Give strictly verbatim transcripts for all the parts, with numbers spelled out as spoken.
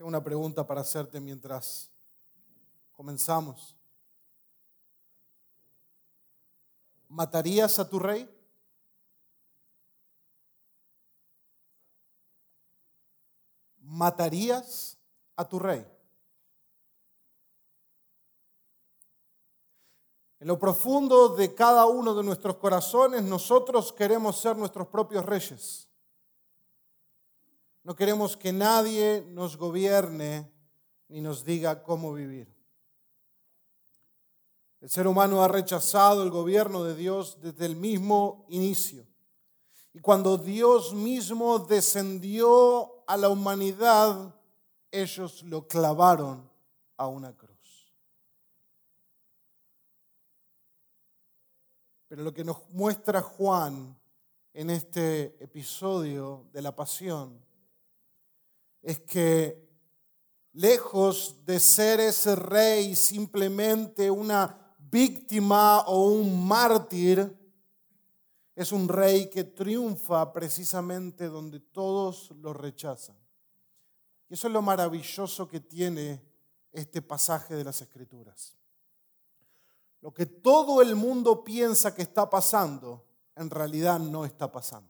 Tengo una pregunta para hacerte mientras comenzamos. ¿Matarías a tu rey? ¿Matarías a tu rey? En lo profundo de cada uno de nuestros corazones, nosotros queremos ser nuestros propios reyes. No queremos que nadie nos gobierne ni nos diga cómo vivir. El ser humano ha rechazado el gobierno de Dios desde el mismo inicio. Y cuando Dios mismo descendió a la humanidad, ellos lo clavaron a una cruz. Pero lo que nos muestra Juan en este episodio de la pasión es que lejos de ser ese rey simplemente una víctima o un mártir, es un rey que triunfa precisamente donde todos lo rechazan. Y eso es lo maravilloso que tiene este pasaje de las Escrituras. Lo que todo el mundo piensa que está pasando, en realidad no está pasando.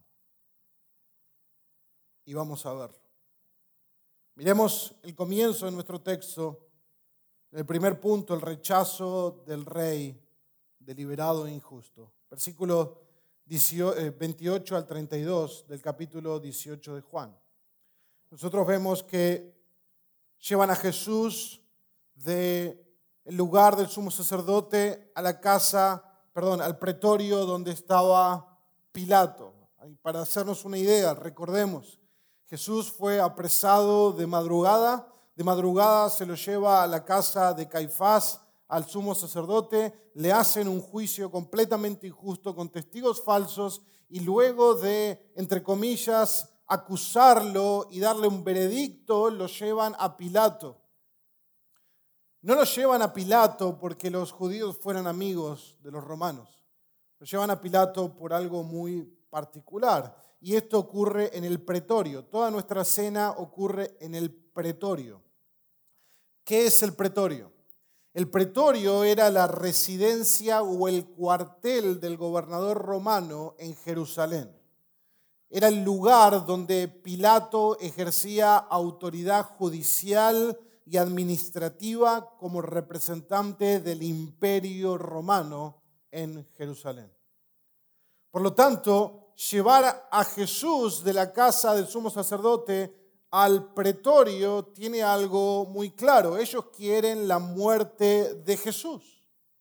Y vamos a verlo. Miremos el comienzo de nuestro texto. El primer punto, el rechazo del rey deliberado e injusto. Versículo veintiocho al treinta y dos del capítulo dieciocho de Juan. Nosotros vemos que llevan a Jesús del lugar del sumo sacerdote a la casa, perdón, al pretorio donde estaba Pilato. Para hacernos una idea, recordemos, Jesús fue apresado de madrugada, de madrugada se lo lleva a la casa de Caifás, al sumo sacerdote, le hacen un juicio completamente injusto con testigos falsos y luego de, entre comillas, acusarlo y darle un veredicto, lo llevan a Pilato. No lo llevan a Pilato porque los judíos fueran amigos de los romanos. Lo llevan a Pilato por algo muy particular. Y esto ocurre en el pretorio. Toda nuestra cena ocurre en el pretorio. ¿Qué es el pretorio? El pretorio era la residencia o el cuartel del gobernador romano en Jerusalén. Era el lugar donde Pilato ejercía autoridad judicial y administrativa como representante del imperio romano en Jerusalén. Por lo tanto, llevar a Jesús de la casa del sumo sacerdote al pretorio tiene algo muy claro. Ellos quieren la muerte de Jesús.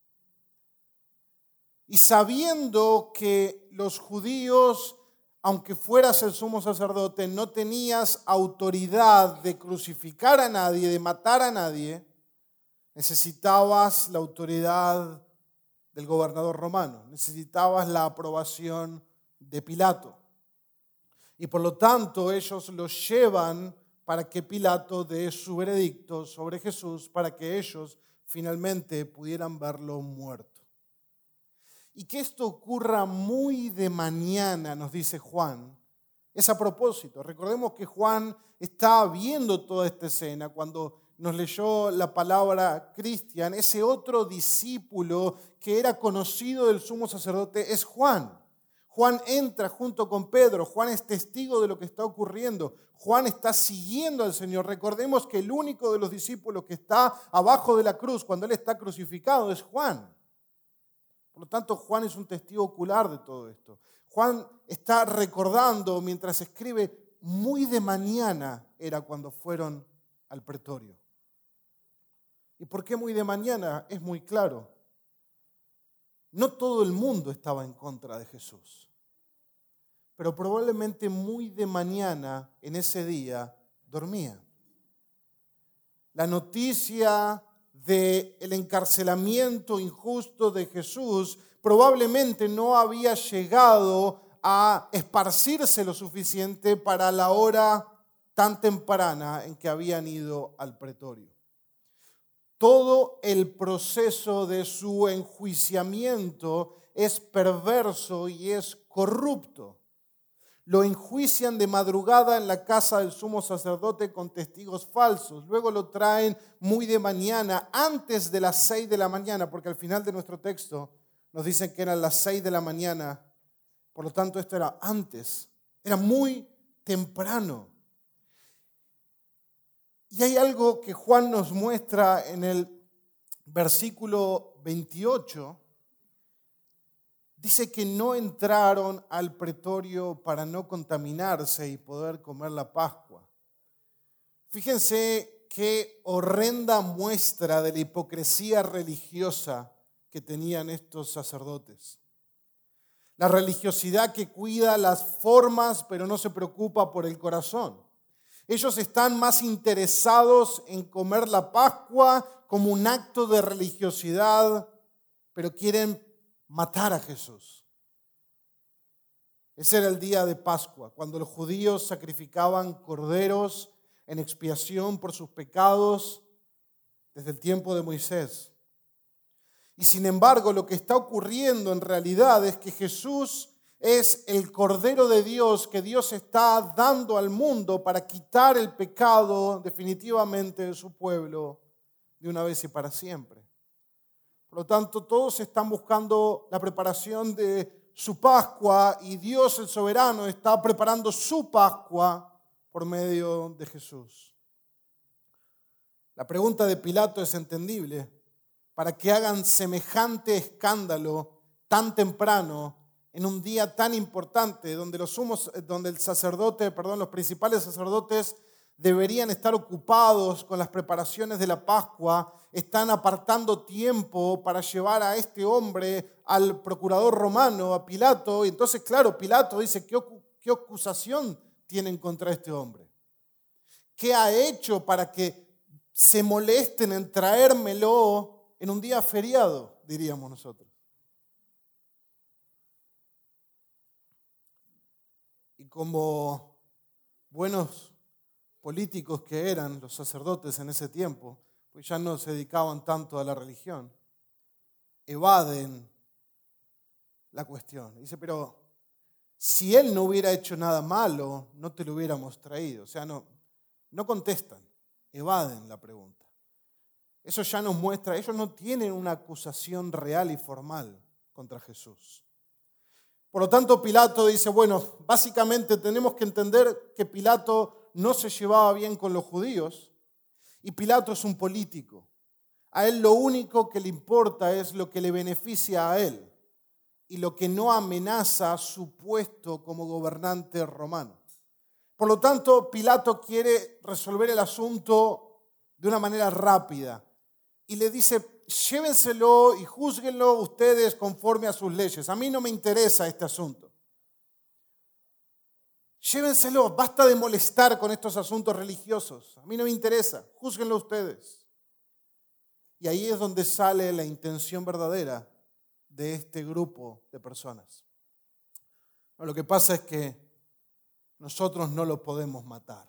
Y sabiendo que los judíos, aunque fueras el sumo sacerdote, no tenías autoridad de crucificar a nadie, de matar a nadie, necesitabas la autoridad del gobernador romano, necesitabas la aprobación de Pilato. Y por lo tanto ellos lo llevan para que Pilato dé su veredicto sobre Jesús, para que ellos finalmente pudieran verlo muerto. Y que esto ocurra muy de mañana, nos dice Juan, es a propósito. Recordemos que Juan está viendo toda esta escena cuando nos leyó la palabra Cristian. Ese otro discípulo que era conocido del sumo sacerdote es Juan. Juan entra junto con Pedro. Juan es testigo de lo que está ocurriendo. Juan está siguiendo al Señor. Recordemos que el único de los discípulos que está abajo de la cruz cuando Él está crucificado es Juan. Por lo tanto, Juan es un testigo ocular de todo esto. Juan está recordando mientras escribe, muy de mañana era cuando fueron al pretorio. ¿Y por qué muy de mañana? Es muy claro. No todo el mundo estaba en contra de Jesús, pero probablemente muy de mañana en ese día dormía. La noticia del encarcelamiento injusto de Jesús probablemente no había llegado a esparcirse lo suficiente para la hora tan temprana en que habían ido al pretorio. Todo el proceso de su enjuiciamiento es perverso y es corrupto. Lo enjuician de madrugada en la casa del sumo sacerdote con testigos falsos. Luego lo traen muy de mañana, antes de las seis de la mañana, porque al final de nuestro texto nos dicen que eran las seis de la mañana. Por lo tanto, esto era antes, era muy temprano. Y hay algo que Juan nos muestra en el versículo veintiocho. Dice que no entraron al pretorio para no contaminarse y poder comer la Pascua. Fíjense qué horrenda muestra de la hipocresía religiosa que tenían estos sacerdotes. La religiosidad que cuida las formas pero no se preocupa por el corazón. Ellos están más interesados en comer la Pascua como un acto de religiosidad, pero quieren matar a Jesús. Ese era el día de Pascua, cuando los judíos sacrificaban corderos en expiación por sus pecados desde el tiempo de Moisés. Y sin embargo, lo que está ocurriendo en realidad es que Jesús es el Cordero de Dios que Dios está dando al mundo para quitar el pecado definitivamente de su pueblo de una vez y para siempre. Por lo tanto, todos están buscando la preparación de su Pascua y Dios el soberano está preparando su Pascua por medio de Jesús. La pregunta de Pilato es entendible. ¿Para que hagan semejante escándalo tan temprano en un día tan importante donde los sumos, donde el sacerdote, perdón, los principales sacerdotes deberían estar ocupados con las preparaciones de la Pascua, están apartando tiempo para llevar a este hombre al procurador romano, a Pilato? Y entonces, claro, Pilato dice, ¿qué, qué acusación tienen contra este hombre? ¿Qué ha hecho para que se molesten en traérmelo en un día feriado, diríamos nosotros? Y como buenos políticos que eran los sacerdotes en ese tiempo, pues ya no se dedicaban tanto a la religión, evaden la cuestión. Dice, pero si él no hubiera hecho nada malo, no te lo hubiéramos traído. O sea, no, no contestan, evaden la pregunta. Eso ya nos muestra, ellos no tienen una acusación real y formal contra Jesús. Por lo tanto, Pilato dice, bueno, básicamente tenemos que entender que Pilato no se llevaba bien con los judíos y Pilato es un político. A él lo único que le importa es lo que le beneficia a él y lo que no amenaza su puesto como gobernante romano. Por lo tanto, Pilato quiere resolver el asunto de una manera rápida y le dice, llévenselo y júzguenlo ustedes conforme a sus leyes. A mí no me interesa este asunto. Llévenselo, basta de molestar con estos asuntos religiosos. A mí no me interesa, júzguenlo ustedes. Y ahí es donde sale la intención verdadera de este grupo de personas. Lo que pasa es que nosotros no lo podemos matar.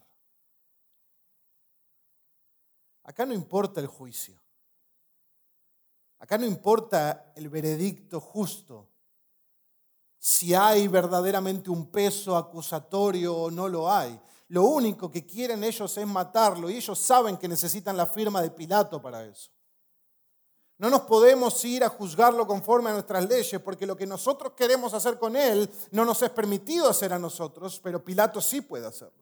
Acá no importa el juicio. Acá no importa el veredicto justo, si hay verdaderamente un peso acusatorio o no lo hay. Lo único que quieren ellos es matarlo y ellos saben que necesitan la firma de Pilato para eso. No nos podemos ir a juzgarlo conforme a nuestras leyes porque lo que nosotros queremos hacer con él no nos es permitido hacer a nosotros, pero Pilato sí puede hacerlo.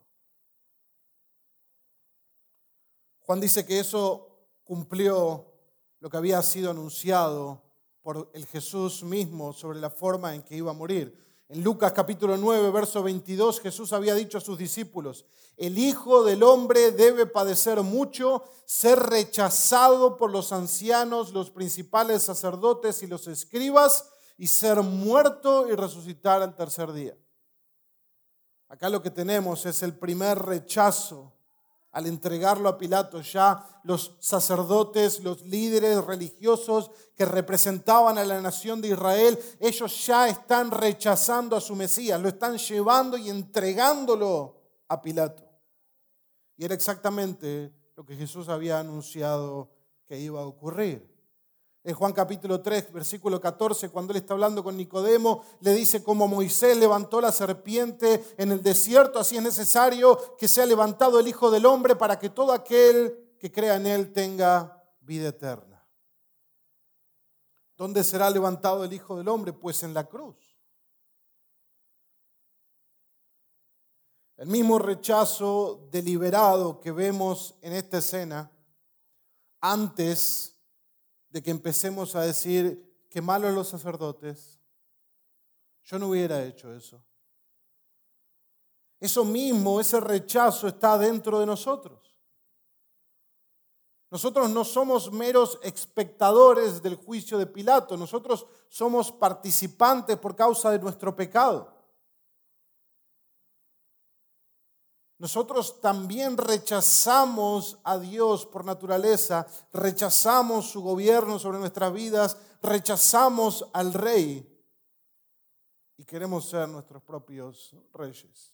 Juan dice que eso cumplió lo que había sido anunciado por el Jesús mismo sobre la forma en que iba a morir. En Lucas capítulo nueve, verso veintidós, Jesús había dicho a sus discípulos, el Hijo del Hombre debe padecer mucho, ser rechazado por los ancianos, los principales sacerdotes y los escribas, y ser muerto y resucitar al tercer día. Acá lo que tenemos es el primer rechazo. Al entregarlo a Pilato, ya los sacerdotes, los líderes religiosos que representaban a la nación de Israel, ellos ya están rechazando a su Mesías, lo están llevando y entregándolo a Pilato. Y era exactamente lo que Jesús había anunciado que iba a ocurrir. En Juan capítulo tres, versículo catorce, cuando él está hablando con Nicodemo, le dice: como Moisés levantó la serpiente en el desierto, así es necesario que sea levantado el Hijo del Hombre para que todo aquel que crea en él tenga vida eterna. ¿Dónde será levantado el Hijo del Hombre? Pues en la cruz. El mismo rechazo deliberado que vemos en esta escena antes de que empecemos a decir que malos los sacerdotes. Yo no hubiera hecho eso. Eso mismo, ese rechazo está dentro de nosotros. Nosotros no somos meros espectadores del juicio de Pilato. Nosotros somos participantes por causa de nuestro pecado. Nosotros también rechazamos a Dios por naturaleza, rechazamos su gobierno sobre nuestras vidas, rechazamos al Rey y queremos ser nuestros propios reyes.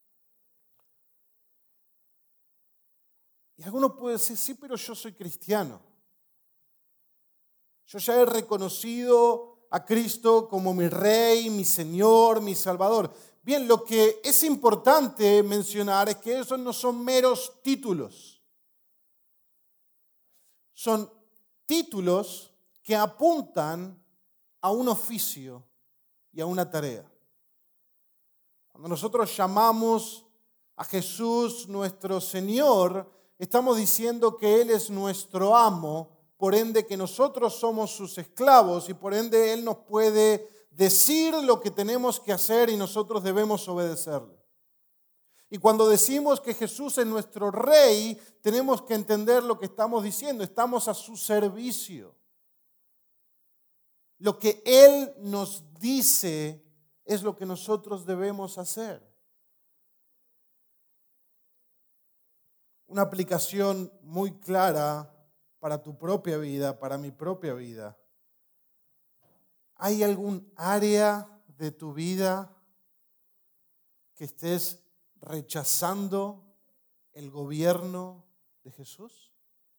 Y alguno puede decir: sí, pero yo soy cristiano. Yo ya he reconocido a Cristo como mi Rey, mi Señor, mi Salvador. Bien, lo que es importante mencionar es que esos no son meros títulos. Son títulos que apuntan a un oficio y a una tarea. Cuando nosotros llamamos a Jesús nuestro Señor, estamos diciendo que Él es nuestro amo, por ende que nosotros somos sus esclavos y por ende Él nos puede decir lo que tenemos que hacer y nosotros debemos obedecerle. Y cuando decimos que Jesús es nuestro Rey, tenemos que entender lo que estamos diciendo. Estamos a su servicio. Lo que Él nos dice es lo que nosotros debemos hacer. Una aplicación muy clara para tu propia vida, para mi propia vida. ¿Hay algún área de tu vida que estés rechazando el gobierno de Jesús?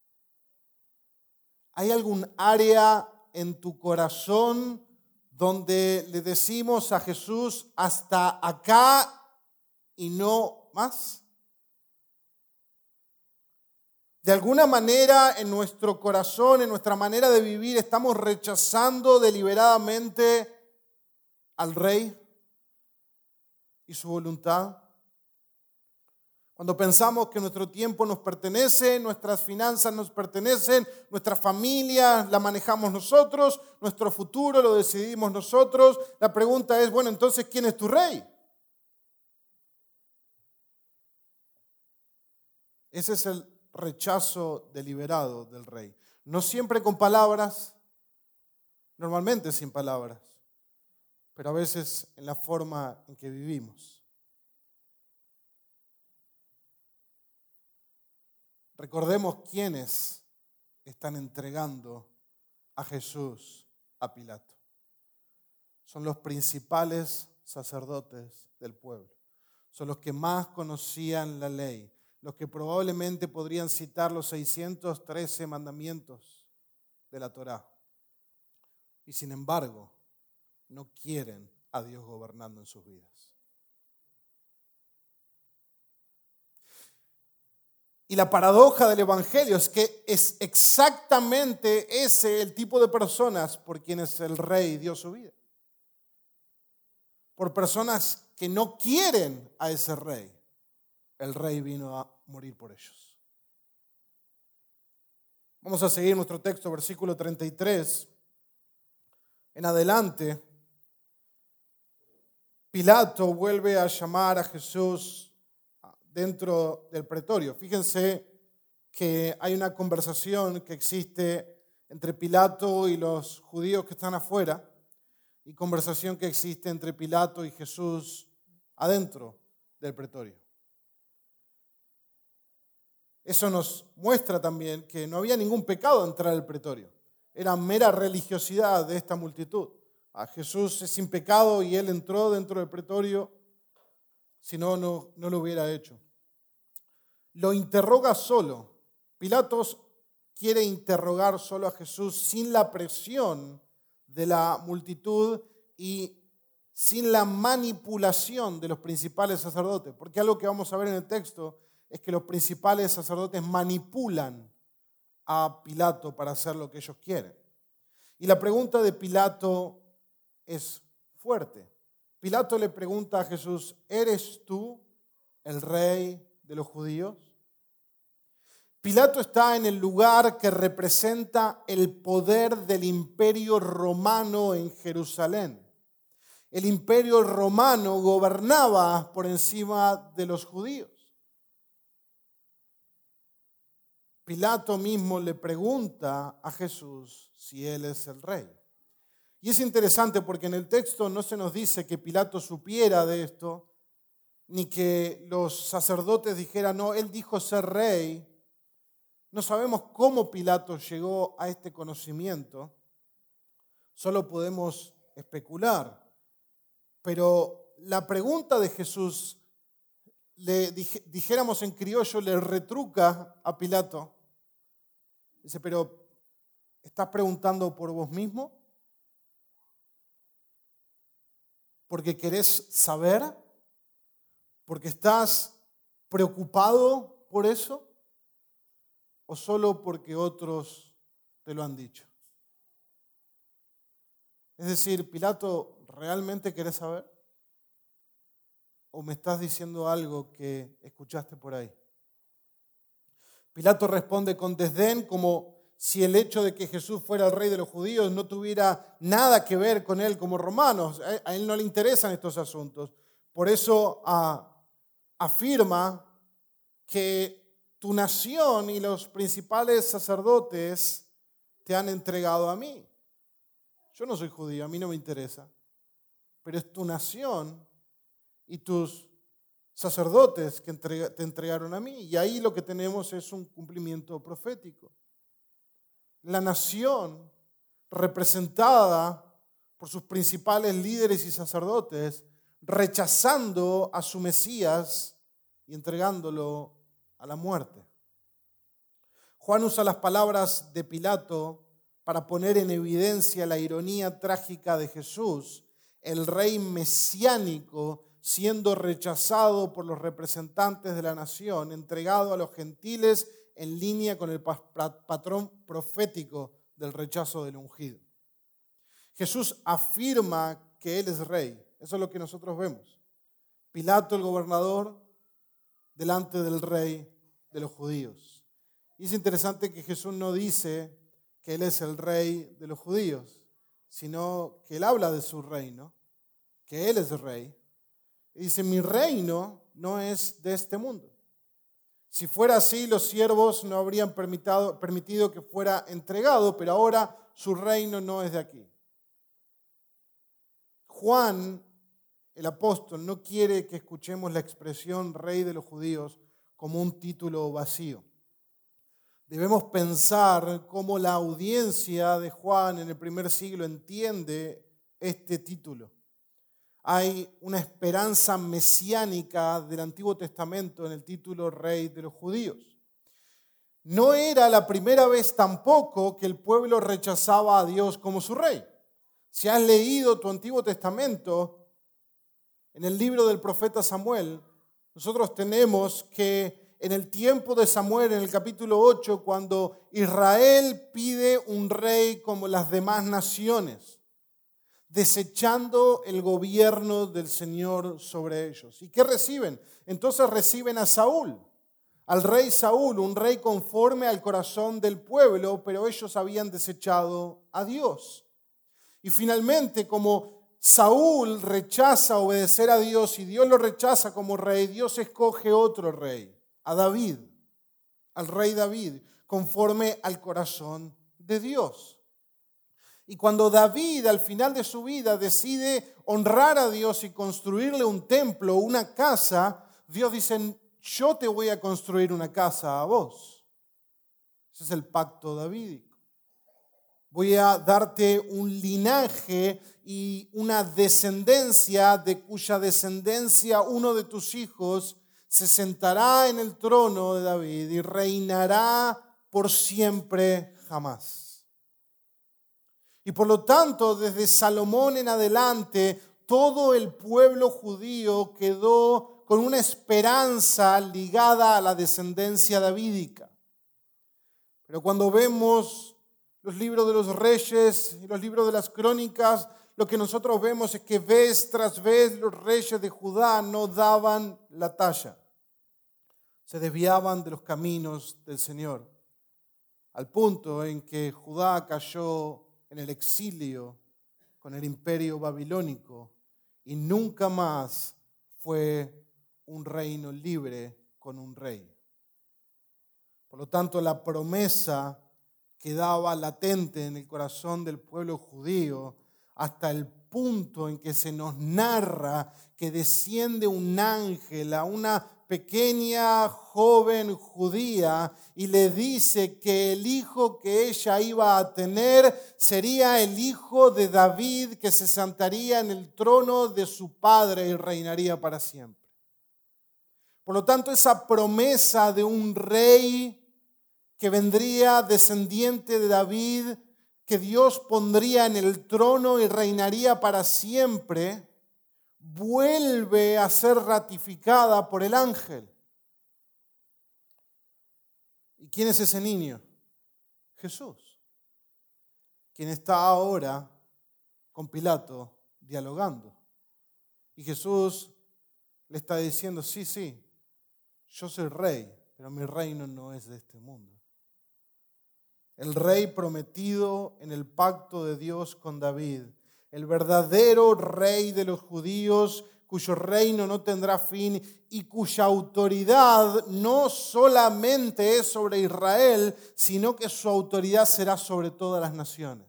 ¿Hay algún área en tu corazón donde le decimos a Jesús: hasta acá y no más? De alguna manera en nuestro corazón, en nuestra manera de vivir, estamos rechazando deliberadamente al Rey y su voluntad. Cuando pensamos que nuestro tiempo nos pertenece, nuestras finanzas nos pertenecen, nuestra familia la manejamos nosotros, nuestro futuro lo decidimos nosotros, la pregunta es: bueno, entonces, ¿quién es tu Rey? Ese es el rechazo deliberado del Rey. No siempre con palabras, normalmente sin palabras, pero a veces en la forma en que vivimos. Recordemos quiénes están entregando a Jesús a Pilato. Son los principales sacerdotes del pueblo. Son los que más conocían la ley, los que probablemente podrían citar los seiscientos trece mandamientos de la Torá. Y sin embargo, no quieren a Dios gobernando en sus vidas. Y la paradoja del Evangelio es que es exactamente ese el tipo de personas por quienes el Rey dio su vida. Por personas que no quieren a ese Rey. El Rey vino a morir por ellos. Vamos a seguir nuestro texto, versículo treinta y tres. En adelante, Pilato vuelve a llamar a Jesús dentro del pretorio. Fíjense que hay una conversación que existe entre Pilato y los judíos que están afuera y conversación que existe entre Pilato y Jesús adentro del pretorio. Eso nos muestra también que no había ningún pecado entrar al pretorio. Era mera religiosidad de esta multitud. A Jesús es sin pecado y él entró dentro del pretorio, si no, no, no lo hubiera hecho. Lo interroga solo. Pilatos quiere interrogar solo a Jesús sin la presión de la multitud y sin la manipulación de los principales sacerdotes. Porque algo que vamos a ver en el texto es que los principales sacerdotes manipulan a Pilato para hacer lo que ellos quieren. Y la pregunta de Pilato es fuerte. Pilato le pregunta a Jesús, ¿eres tú el rey de los judíos? Pilato está en el lugar que representa el poder del imperio romano en Jerusalén. El imperio romano gobernaba por encima de los judíos. Pilato mismo le pregunta a Jesús si él es el rey. Y es interesante porque en el texto no se nos dice que Pilato supiera de esto, ni que los sacerdotes dijeran, no, él dijo ser rey. No sabemos cómo Pilato llegó a este conocimiento, solo podemos especular. Pero la pregunta de Jesús, le dijéramos en criollo, le retruca a Pilato. Dice, pero ¿estás preguntando por vos mismo? ¿Porque querés saber? ¿Porque estás preocupado por eso? ¿O solo porque otros te lo han dicho? Es decir, Pilato, ¿realmente querés saber? ¿O me estás diciendo algo que escuchaste por ahí? Pilato responde con desdén, como si el hecho de que Jesús fuera el rey de los judíos no tuviera nada que ver con él como romanos. A él no le interesan estos asuntos. Por eso ah, afirma que tu nación y los principales sacerdotes te han entregado a mí. Yo no soy judío, a mí no me interesa. Pero es tu nación y tus sacerdotes que te entregaron a mí. Y ahí lo que tenemos es un cumplimiento profético. La nación representada por sus principales líderes y sacerdotes, rechazando a su Mesías y entregándolo a la muerte. Juan usa las palabras de Pilato para poner en evidencia la ironía trágica de Jesús, el rey mesiánico siendo rechazado por los representantes de la nación, entregado a los gentiles en línea con el patrón profético del rechazo del ungido. Jesús afirma que Él es rey. Eso es lo que nosotros vemos. Pilato, el gobernador, delante del rey de los judíos. Y es interesante que Jesús no dice que Él es el rey de los judíos, sino que Él habla de su reino, que Él es rey. Y dice, mi reino no es de este mundo. Si fuera así, los siervos no habrían permitido, permitido que fuera entregado, pero ahora su reino no es de aquí. Juan, el apóstol, no quiere que escuchemos la expresión rey de los judíos como un título vacío. Debemos pensar cómo la audiencia de Juan en el primer siglo entiende este título. Hay una esperanza mesiánica del Antiguo Testamento en el título Rey de los Judíos. No era la primera vez tampoco que el pueblo rechazaba a Dios como su rey. Si has leído tu Antiguo Testamento, en el libro del profeta Samuel, nosotros tenemos que en el tiempo de Samuel, en el capítulo ocho, cuando Israel pide un rey como las demás naciones, desechando el gobierno del Señor sobre ellos. ¿Y qué reciben? Entonces reciben a Saúl, al rey Saúl, un rey conforme al corazón del pueblo, pero ellos habían desechado a Dios. Y finalmente, como Saúl rechaza obedecer a Dios y Dios lo rechaza como rey, Dios escoge otro rey, a David, al rey David, conforme al corazón de Dios. Y cuando David al final de su vida decide honrar a Dios y construirle un templo, una casa, Dios dice, yo te voy a construir una casa a vos. Ese es el pacto davídico. Voy a darte un linaje y una descendencia de cuya descendencia uno de tus hijos se sentará en el trono de David y reinará por siempre jamás. Y por lo tanto, desde Salomón en adelante, todo el pueblo judío quedó con una esperanza ligada a la descendencia davídica. Pero cuando vemos los libros de los reyes y los libros de las crónicas, lo que nosotros vemos es que vez tras vez los reyes de Judá no daban la talla. Se desviaban de los caminos del Señor, al punto en que Judá cayó en el exilio con el imperio babilónico y nunca más fue un reino libre con un rey. Por lo tanto, la promesa quedaba latente en el corazón del pueblo judío hasta el punto en que se nos narra que desciende un ángel a una pequeña joven judía y le dice que el hijo que ella iba a tener sería el hijo de David, que se sentaría en el trono de su padre y reinaría para siempre. Por lo tanto, esa promesa de un rey que vendría descendiente de David, que Dios pondría en el trono y reinaría para siempre, vuelve a ser ratificada por el ángel. ¿Y quién es ese niño? Jesús, quien está ahora con Pilato dialogando. Y Jesús le está diciendo, sí, sí, yo soy rey, pero mi reino no es de este mundo. El rey prometido en el pacto de Dios con David, el verdadero rey de los judíos, cuyo reino no tendrá fin y cuya autoridad no solamente es sobre Israel, sino que su autoridad será sobre todas las naciones.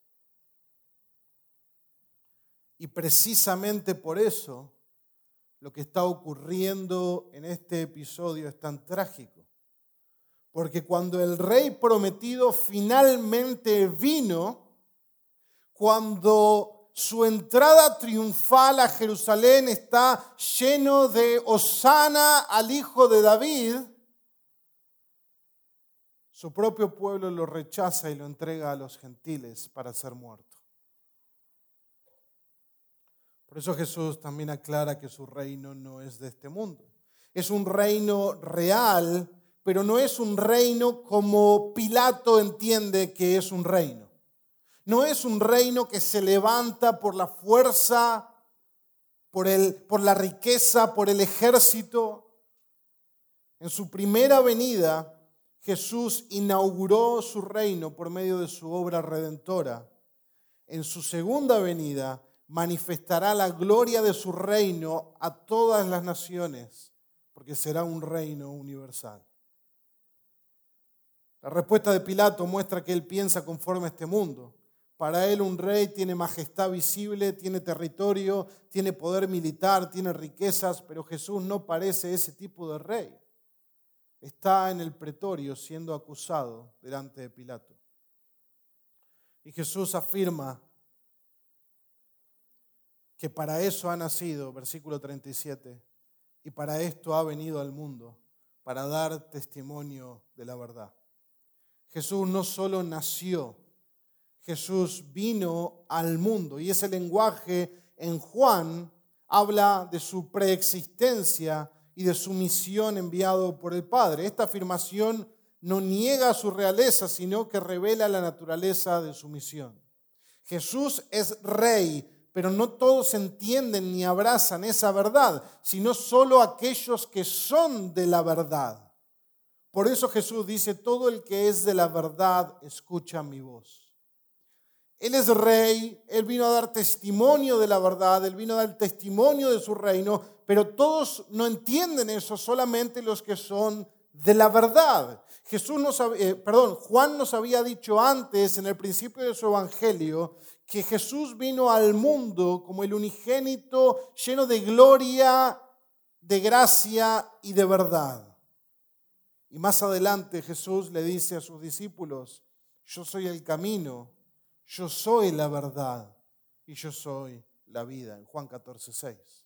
Y precisamente por eso lo que está ocurriendo en este episodio es tan trágico. Porque cuando el rey prometido finalmente vino, cuando su entrada triunfal a Jerusalén está lleno de hosana al hijo de David, su propio pueblo lo rechaza y lo entrega a los gentiles para ser muerto. Por eso Jesús también aclara que su reino no es de este mundo. Es un reino real, pero no es un reino como Pilato entiende que es un reino. No es un reino que se levanta por la fuerza, por, el, por la riqueza, por el ejército. En su primera venida, Jesús inauguró su reino por medio de su obra redentora. En su segunda venida, manifestará la gloria de su reino a todas las naciones, porque será un reino universal. La respuesta de Pilato muestra que él piensa conforme a este mundo. Para él un rey tiene majestad visible, tiene territorio, tiene poder militar, tiene riquezas, pero Jesús no parece ese tipo de rey. Está en el pretorio siendo acusado delante de Pilato. Y Jesús afirma que para eso ha nacido, versículo treinta y siete, y para esto ha venido al mundo, para dar testimonio de la verdad. Jesús no solo nació, Jesús vino al mundo. Y ese lenguaje en Juan habla de su preexistencia y de su misión enviado por el Padre. Esta afirmación no niega su realeza, sino que revela la naturaleza de su misión. Jesús es rey, pero no todos entienden ni abrazan esa verdad, sino solo aquellos que son de la verdad. Por eso Jesús dice, todo el que es de la verdad escucha mi voz. Él es rey, Él vino a dar testimonio de la verdad, Él vino a dar testimonio de su reino, pero todos no entienden eso, solamente los que son de la verdad. Jesús nos, eh, perdón, Juan nos había dicho antes, en el principio de su evangelio, que Jesús vino al mundo como el unigénito lleno de gloria, de gracia y de verdad. Y más adelante Jesús le dice a sus discípulos, yo soy el camino, yo soy la verdad y yo soy la vida. En Juan catorce, seis.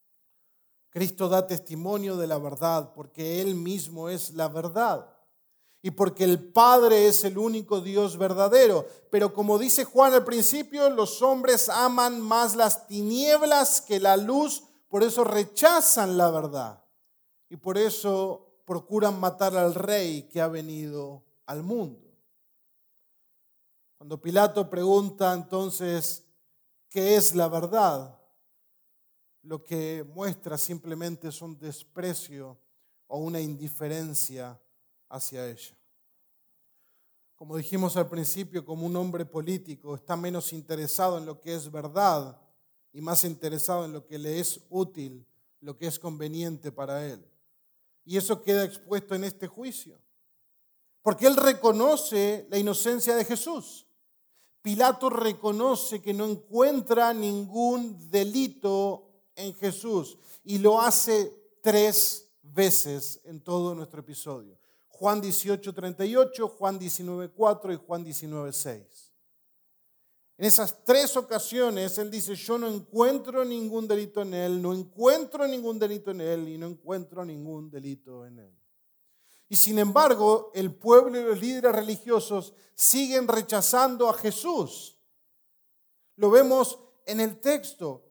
Cristo da testimonio de la verdad porque Él mismo es la verdad. y porque el Padre es el único Dios verdadero. Pero como dice Juan al principio, los hombres aman más las tinieblas que la luz, por eso rechazan la verdad y por eso procuran matar al Rey que ha venido al mundo. Cuando Pilato pregunta entonces, ¿qué es la verdad?, lo que muestra simplemente es un desprecio o una indiferencia hacia ella. Como dijimos al principio, como un hombre político está menos interesado en lo que es verdad y más interesado en lo que le es útil, lo que es conveniente para él. Y eso queda expuesto en este juicio, porque él reconoce la inocencia de Jesús. Pilato reconoce que no encuentra ningún delito en Jesús y lo hace tres veces en todo nuestro episodio. Juan dieciocho, treinta y ocho, Juan diecinueve, cuatro y Juan diecinueve, seis. En esas tres ocasiones él dice, yo no encuentro ningún delito en él, no encuentro ningún delito en él y no encuentro ningún delito en él. Y sin embargo, el pueblo y los líderes religiosos siguen rechazando a Jesús. Lo vemos en el texto.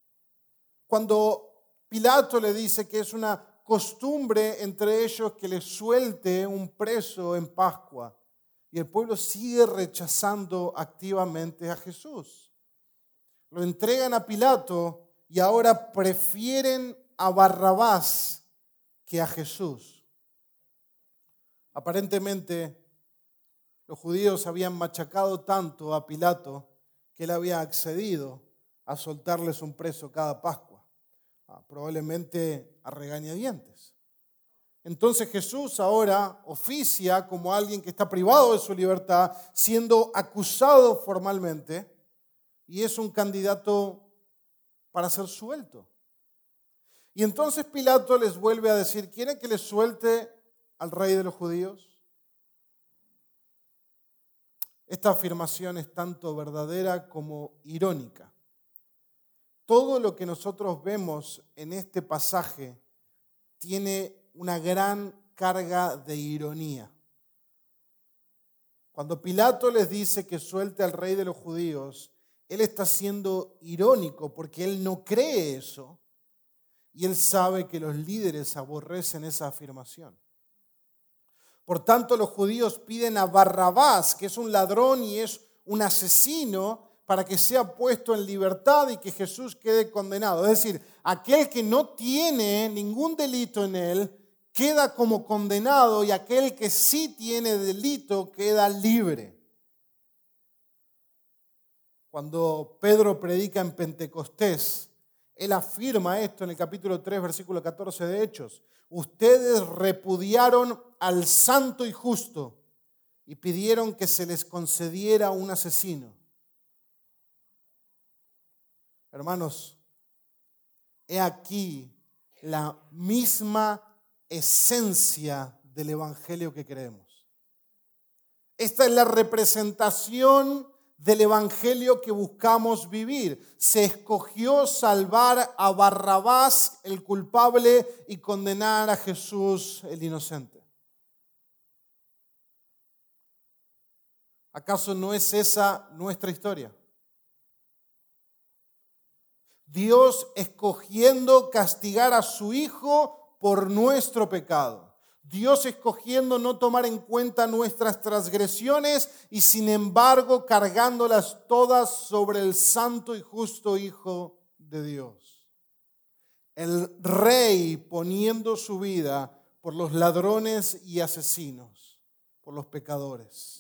Cuando Pilato le dice que es una costumbre entre ellos que le suelte un preso en Pascua. Y el pueblo sigue rechazando activamente a Jesús. Lo entregan a Pilato y ahora prefieren a Barrabás que a Jesús. Aparentemente, los judíos habían machacado tanto a Pilato que él había accedido a soltarles un preso cada Pascua, probablemente a regañadientes. Entonces Jesús ahora oficia como alguien que está privado de su libertad, siendo acusado formalmente, y es un candidato para ser suelto. Y entonces Pilato les vuelve a decir, ¿quieren que les suelte al rey de los judíos? Esta afirmación es tanto verdadera como irónica. Todo lo que nosotros vemos en este pasaje tiene una gran carga de ironía. Cuando Pilato les dice que suelte al rey de los judíos, él está siendo irónico porque él no cree eso y él sabe que los líderes aborrecen esa afirmación. Por tanto, los judíos piden a Barrabás, que es un ladrón y es un asesino, para que sea puesto en libertad y que Jesús quede condenado. Es decir, aquel que no tiene ningún delito en él queda como condenado y aquel que sí tiene delito queda libre. Cuando Pedro predica en Pentecostés, él afirma esto en el capítulo tres, versículo catorce de Hechos. Ustedes repudiaron al santo y justo y pidieron que se les concediera un asesino. Hermanos, he aquí la misma esencia del evangelio que creemos. Esta es la representación del evangelio que buscamos vivir. Se escogió salvar a Barrabás, el culpable, y condenar a Jesús, el inocente. ¿Acaso no es esa nuestra historia? Dios escogiendo castigar a su Hijo por nuestro pecado. Dios escogiendo no tomar en cuenta nuestras transgresiones y sin embargo cargándolas todas sobre el santo y justo Hijo de Dios. El Rey poniendo su vida por los ladrones y asesinos, por los pecadores.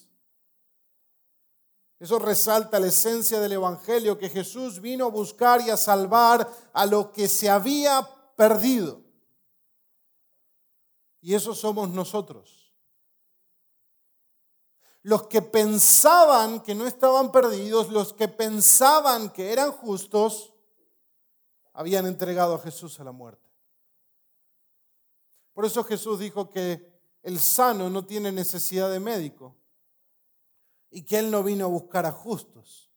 Eso resalta la esencia del evangelio, que Jesús vino a buscar y a salvar a lo que se había perdido. Y eso somos nosotros. Los que pensaban que no estaban perdidos, los que pensaban que eran justos, habían entregado a Jesús a la muerte. Por eso Jesús dijo que el sano no tiene necesidad de médico y que Él no vino a buscar a justos.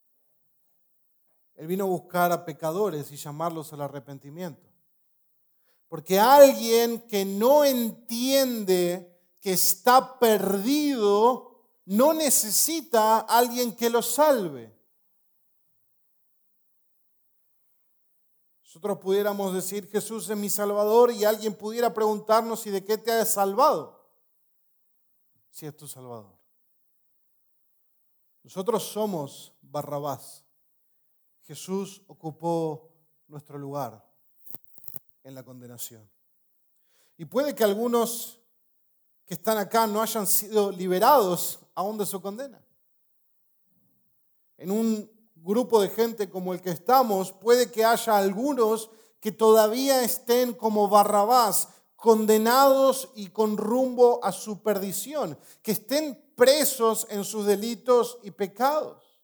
Él vino a buscar a pecadores y llamarlos al arrepentimiento. Porque alguien que no entiende que está perdido no necesita a alguien que lo salve. Nosotros pudiéramos decir, Jesús es mi Salvador, y alguien pudiera preguntarnos, ¿y de qué te has salvado? Si es tu Salvador. Nosotros somos Barrabás. Jesús ocupó nuestro lugar en la condenación. Y puede que algunos que están acá no hayan sido liberados aún de su condena. En un grupo de gente como el que estamos, puede que haya algunos que todavía estén como Barrabás, condenados y con rumbo a su perdición, que estén presos en sus delitos y pecados.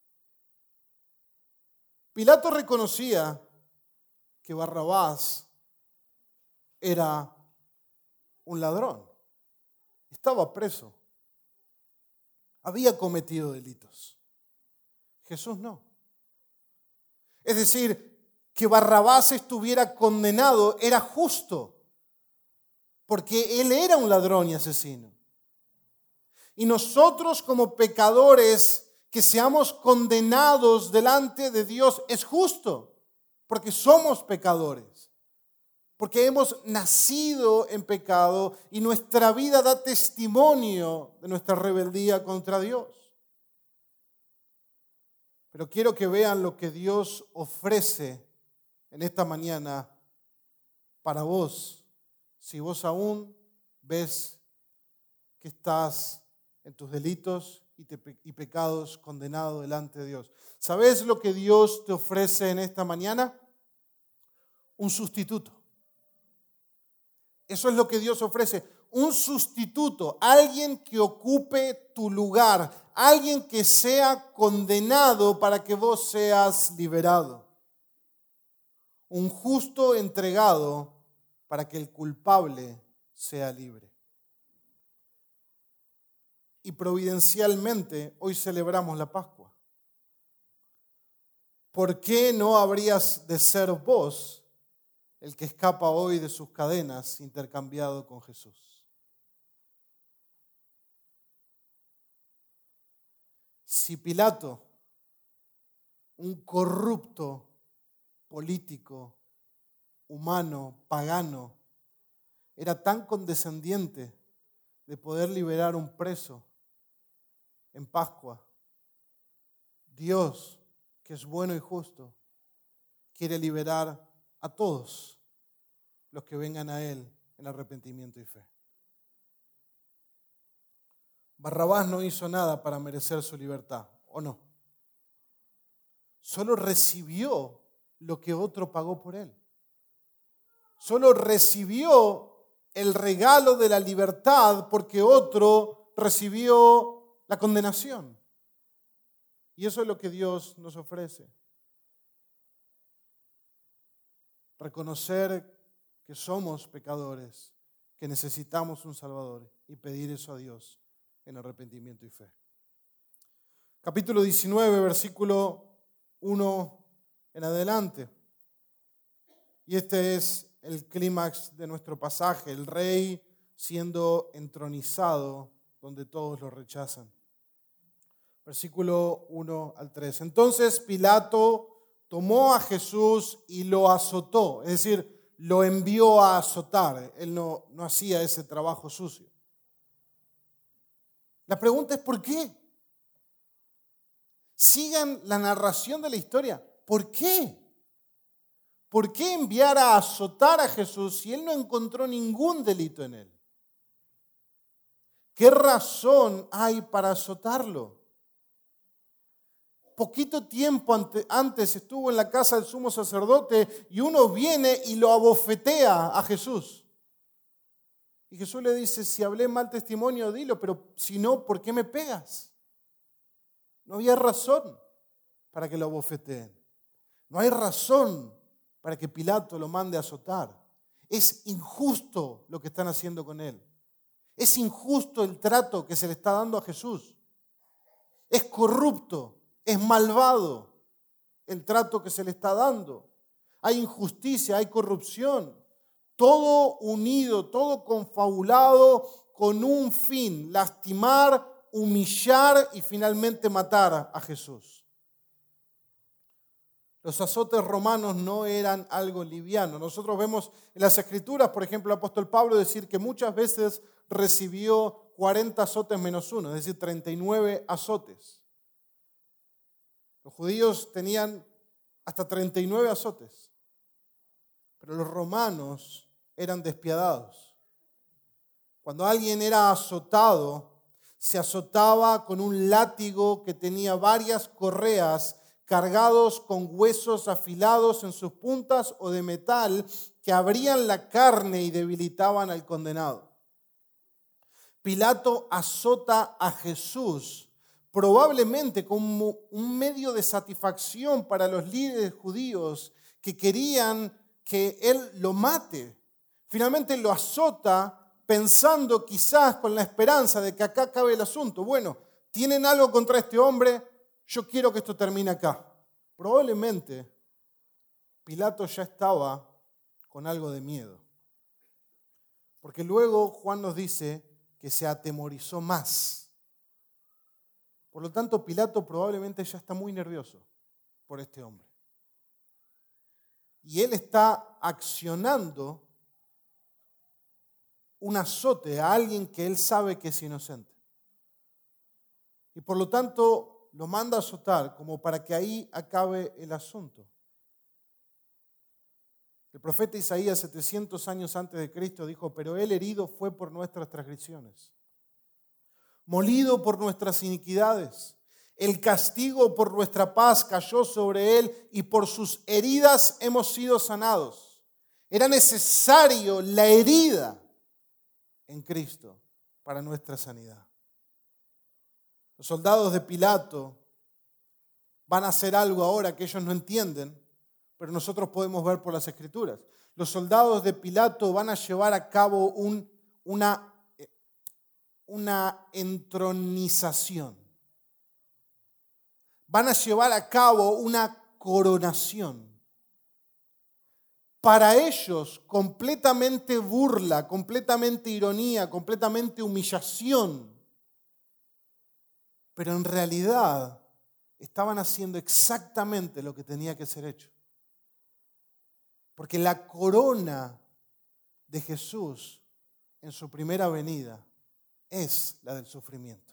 Pilato reconocía que Barrabás era un ladrón, estaba preso, había cometido delitos. Jesús no. Es decir, que Barrabás estuviera condenado era justo, porque él era un ladrón y asesino. Y nosotros como pecadores que seamos condenados delante de Dios es justo, porque somos pecadores, porque hemos nacido en pecado y nuestra vida da testimonio de nuestra rebeldía contra Dios. Pero quiero que vean lo que Dios ofrece en esta mañana para vos, si vos aún ves que estás en tus delitos y, te, y pecados condenado delante de Dios. ¿Sabes lo que Dios te ofrece en esta mañana? Un sustituto. Eso es lo que Dios ofrece. Un sustituto, alguien que ocupe tu lugar, alguien que sea condenado para que vos seas liberado. Un justo entregado para que el culpable sea libre. Y providencialmente hoy celebramos la Pascua. ¿Por qué no habrías de ser vos el que escapa hoy de sus cadenas intercambiado con Jesús? Si Pilato, un corrupto político, humano, pagano, era tan condescendiente de poder liberar un preso en Pascua, Dios, que es bueno y justo, quiere liberar a todos los que vengan a Él en arrepentimiento y fe. Barrabás no hizo nada para merecer su libertad, ¿o no? Solo recibió lo que otro pagó por él. Solo recibió el regalo de la libertad porque otro recibió la condenación. Y eso es lo que Dios nos ofrece. Reconocer que somos pecadores, que necesitamos un Salvador y pedir eso a Dios en arrepentimiento y fe. Capítulo diecinueve, versículo uno en adelante. Y este es el clímax de nuestro pasaje, el rey siendo entronizado donde todos lo rechazan. Versículo uno al tres. Entonces Pilato tomó a Jesús y lo azotó, es decir, lo envió a azotar. Él no, no hacía ese trabajo sucio. La pregunta es ¿por qué? Sigan la narración de la historia. ¿Por qué? ¿Por qué enviar a azotar a Jesús si él no encontró ningún delito en él? ¿Qué razón hay para azotarlo? Poquito tiempo antes estuvo en la casa del sumo sacerdote y uno viene y lo abofetea a Jesús. Y Jesús le dice, si hablé mal testimonio, dilo, pero si no, ¿por qué me pegas? No había razón para que lo abofeteen. No hay razón para que Pilato lo mande a azotar. Es injusto lo que están haciendo con él. Es injusto el trato que se le está dando a Jesús. Es corrupto, es malvado el trato que se le está dando. Hay injusticia, hay corrupción. Todo unido, todo confabulado con un fin: lastimar, humillar y finalmente matar a Jesús. Los azotes romanos no eran algo liviano. Nosotros vemos en las Escrituras, por ejemplo, el apóstol Pablo decir que muchas veces recibió cuarenta azotes menos uno, es decir, treinta y nueve azotes. Los judíos tenían hasta treinta y nueve azotes, pero los romanos eran despiadados. Cuando alguien era azotado, se azotaba con un látigo que tenía varias correas cargados con huesos afilados en sus puntas o de metal que abrían la carne y debilitaban al condenado. Pilato azota a Jesús probablemente como un medio de satisfacción para los líderes judíos que querían que él lo mate. Finalmente lo azota pensando quizás con la esperanza de que acá acabe el asunto. Bueno, tienen algo contra este hombre, yo quiero que esto termine acá. Probablemente Pilato ya estaba con algo de miedo. Porque luego Juan nos dice que se atemorizó más. Por lo tanto, Pilato probablemente ya está muy nervioso por este hombre. Y él está accionando un azote a alguien que él sabe que es inocente. Y por lo tanto lo manda a azotar como para que ahí acabe el asunto. El profeta Isaías, setecientos años antes de Cristo, dijo: pero él herido fue por nuestras transgresiones, molido por nuestras iniquidades. El castigo por nuestra paz cayó sobre él y por sus heridas hemos sido sanados. Era necesario la herida en Cristo para nuestra sanidad. Los soldados de Pilato van a hacer algo ahora que ellos no entienden, pero nosotros podemos ver por las Escrituras. Los soldados de Pilato van a llevar a cabo un, una, una entronización. Van a llevar a cabo una coronación. Para ellos, completamente burla, completamente ironía, completamente humillación. Pero en realidad estaban haciendo exactamente lo que tenía que ser hecho. Porque la corona de Jesús en su primera venida es la del sufrimiento.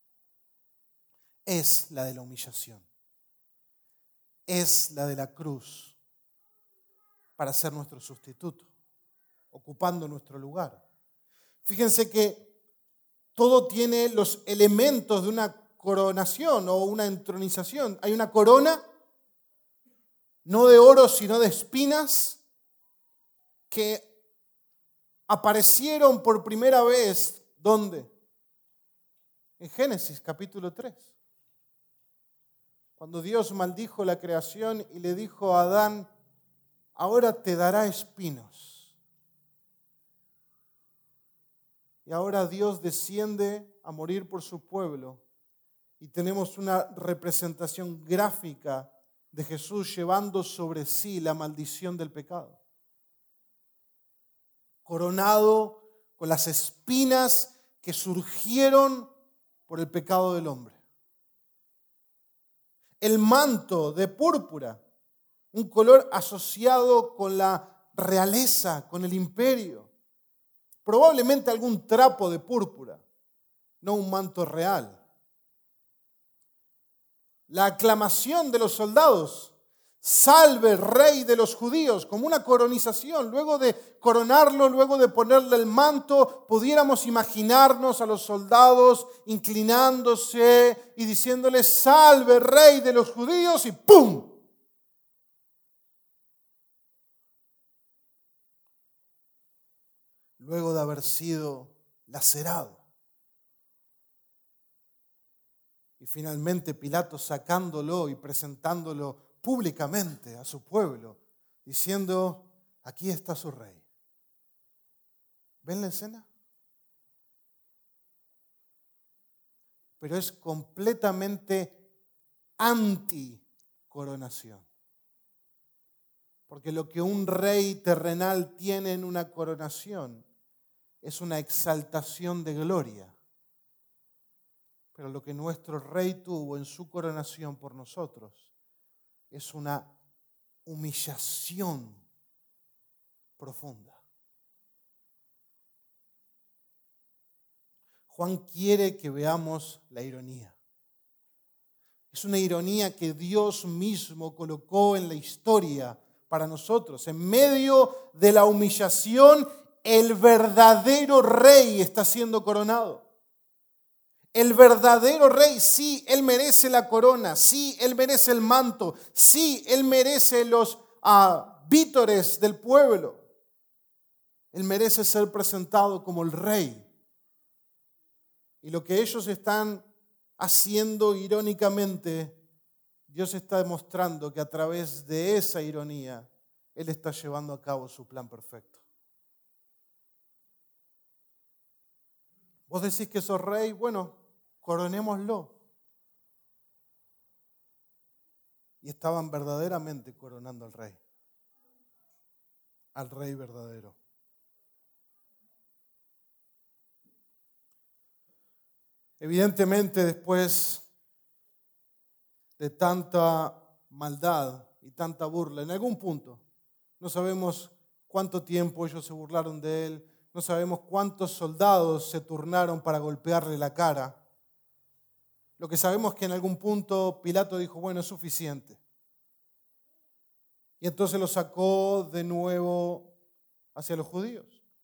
Es la de la humillación. Es la de la cruz para ser nuestro sustituto, ocupando nuestro lugar. Fíjense que todo tiene los elementos de una coronación o una entronización. Hay una corona, no de oro sino de espinas, que aparecieron por primera vez, ¿dónde? En Génesis capítulo tres. Cuando Dios maldijo la creación y le dijo a Adán: ahora te dará espinos. Y ahora Dios desciende a morir por su pueblo y tenemos una representación gráfica de Jesús llevando sobre sí la maldición del pecado. Coronado con las espinas que surgieron por el pecado del hombre. El manto de púrpura, un color asociado con la realeza, con el imperio. Probablemente algún trapo de púrpura, no un manto real. La aclamación de los soldados: salve, rey de los judíos, como una coronización. Luego de coronarlo, luego de ponerle el manto, pudiéramos imaginarnos a los soldados inclinándose y diciéndole: salve, rey de los judíos, y ¡pum! Luego de haber sido lacerado. Y finalmente Pilato sacándolo y presentándolo públicamente a su pueblo, diciendo: aquí está su rey. ¿Ven la escena? Pero es completamente anti-coronación. Porque lo que un rey terrenal tiene en una coronación es una exaltación de gloria. Pero lo que nuestro rey tuvo en su coronación por nosotros es una humillación profunda. Juan quiere que veamos la ironía. Es una ironía que Dios mismo colocó en la historia para nosotros. En medio de la humillación, el verdadero rey está siendo coronado. El verdadero rey, sí, Él merece la corona, sí, Él merece el manto, sí, Él merece los uh, vítores del pueblo. Él merece ser presentado como el rey. Y lo que ellos están haciendo irónicamente, Dios está demostrando que a través de esa ironía, Él está llevando a cabo su plan perfecto. Vos decís que sos rey, bueno, coronémoslo. Y estaban verdaderamente coronando al rey, al rey verdadero. Evidentemente, después de tanta maldad y tanta burla, en algún punto, no sabemos cuánto tiempo ellos se burlaron de él, no sabemos cuántos soldados se turnaron para golpearle la cara. Lo que sabemos es que en algún punto Pilato dijo, bueno, es suficiente. Y entonces lo sacó de nuevo hacia los judíos.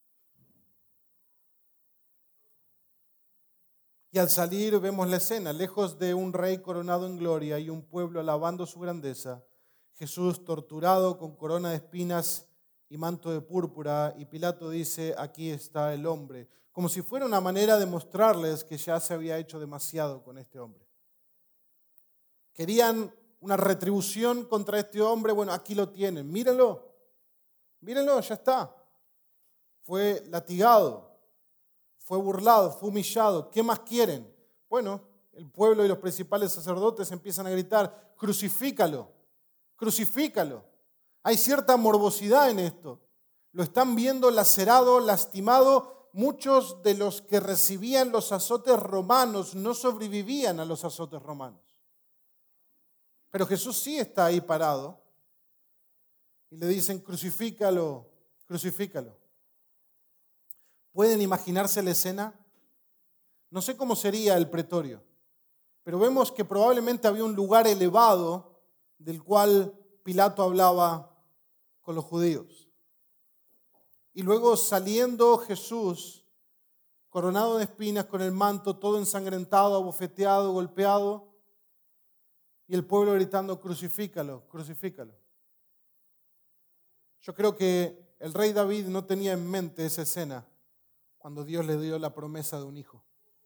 Y al salir vemos la escena, lejos de un rey coronado en gloria y un pueblo alabando su grandeza, Jesús torturado con corona de espinas y manto de púrpura, y Pilato dice, aquí está el hombre, como si fuera una manera de mostrarles que ya se había hecho demasiado con este hombre. Querían una retribución contra este hombre, bueno, aquí lo tienen, mírenlo, mírenlo, ya está. Fue latigado. Fue burlado, fue humillado. ¿Qué más quieren? Bueno, el pueblo y los principales sacerdotes empiezan a gritar, crucifícalo, crucifícalo. Hay cierta morbosidad en esto. Lo están viendo lacerado, lastimado. Muchos de los que recibían los azotes romanos no sobrevivían a los azotes romanos. Pero Jesús sí está ahí parado. Y le dicen, crucifícalo, crucifícalo. ¿Pueden imaginarse la escena? No sé cómo sería el pretorio, pero vemos que probablemente había un lugar elevado del cual Pilato hablaba con los judíos. Y luego saliendo Jesús, coronado de espinas, con el manto todo ensangrentado, abofeteado, golpeado, y el pueblo gritando, crucifícalo, crucifícalo. Yo creo que el rey David no tenía en mente esa escena cuando Dios le dio la promesa de un hijo.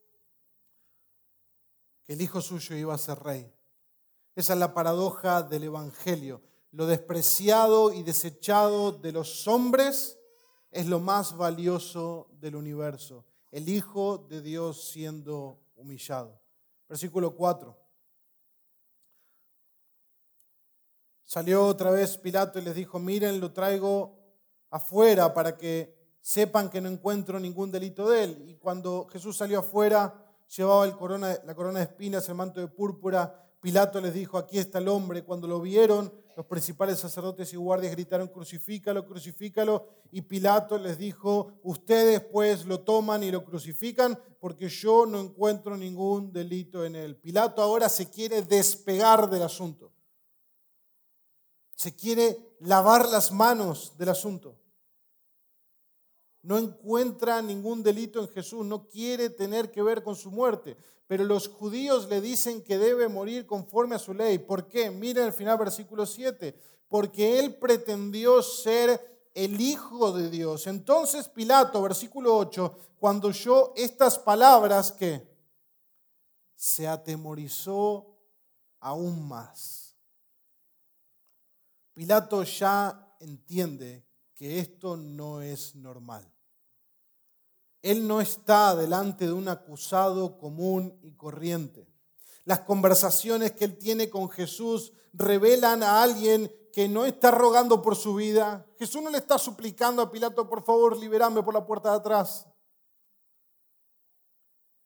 Que el hijo suyo iba a ser rey. Esa es la paradoja del evangelio. Lo despreciado y desechado de los hombres es lo más valioso del universo. El Hijo de Dios siendo humillado. Versículo cuatro. Salió otra vez Pilato y les dijo, miren, lo traigo afuera para que sepan que no encuentro ningún delito de él. Y cuando Jesús salió afuera, llevaba el corona, la corona de espinas, el manto de púrpura. Pilato les dijo, aquí está el hombre. Cuando lo vieron, los principales sacerdotes y guardias gritaron, crucifícalo, crucifícalo. Y Pilato les dijo, ustedes pues lo toman y lo crucifican porque yo no encuentro ningún delito en él. Pilato ahora se quiere despegar del asunto. Se quiere lavar las manos del asunto. No encuentra ningún delito en Jesús, no quiere tener que ver con su muerte. Pero los judíos le dicen que debe morir conforme a su ley. ¿Por qué? Miren el final, versículo siete. Porque él pretendió ser el Hijo de Dios. Entonces Pilato, versículo ocho, cuando oyó estas palabras, ¿qué? Se atemorizó aún más. Pilato ya entiende que esto no es normal. Él no está delante de un acusado común y corriente. Las conversaciones que él tiene con Jesús revelan a alguien que no está rogando por su vida. Jesús no le está suplicando a Pilato, por favor, libérame por la puerta de atrás.